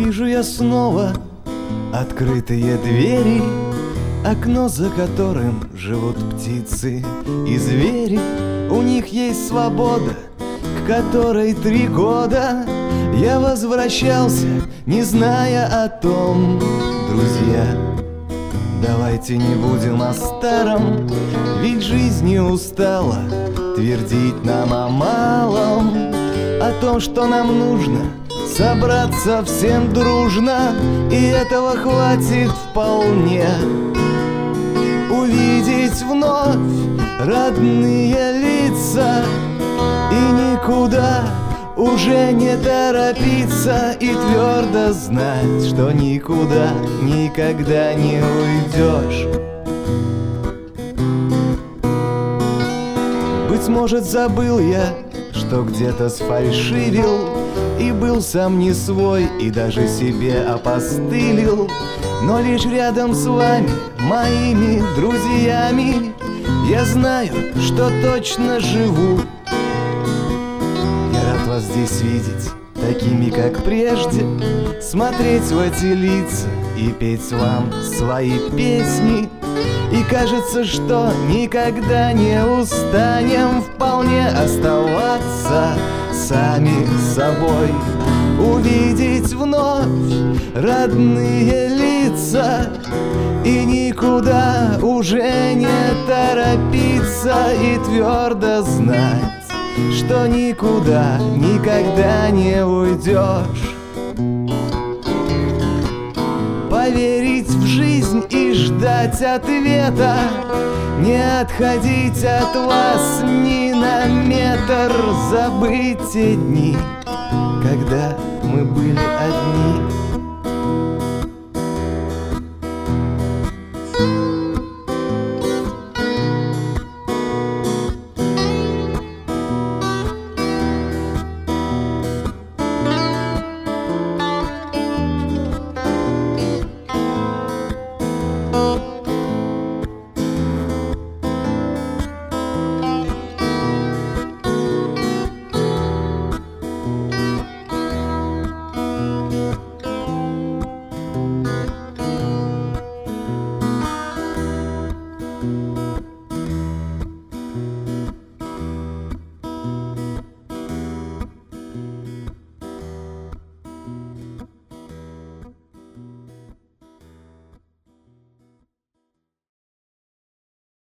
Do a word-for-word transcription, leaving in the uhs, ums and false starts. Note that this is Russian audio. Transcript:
Вижу я снова открытые двери, окно, за которым живут птицы и звери. У них есть свобода, к которой три года я возвращался, не зная о том. Друзья, давайте не будем о старом, ведь жизнь не устала твердить нам о малом, о том, что нам нужно собраться всем дружно, и этого хватит вполне. Увидеть вновь родные лица и никуда уже не торопиться, и твердо знать, что никуда никогда не уйдешь. Быть может, забыл я, что где-то сфальшивил и был сам не свой, и даже себе опостылил. Но лишь рядом с вами, моими друзьями, я знаю, что точно живу. Я рад вас здесь видеть такими, как прежде, смотреть в эти лица и петь вам свои песни. И кажется, что никогда не устанем вполне оставаться сами собой. Увидеть вновь родные лица и никуда уже не торопиться, и твердо знать, что никуда никогда не уйдешь. Поверить в жизнь и ждать ответа, не отходить от вас ни на метр, забыть те дни, когда мы были одни.